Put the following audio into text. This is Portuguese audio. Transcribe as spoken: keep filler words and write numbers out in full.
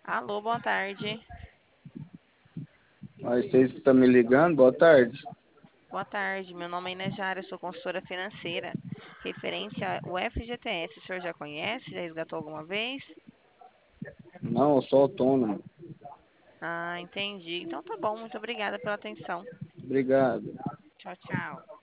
Alô, boa tarde. Mas vocês que estão me ligando, boa tarde. Boa tarde, meu nome é Inês Jara, eu sou consultora financeira. Referente ao F G T S, o senhor já conhece? Já resgatou alguma vez? Não, eu sou autônomo. Ah, entendi. Então tá bom, muito obrigada pela atenção. Obrigado. Tchau, tchau.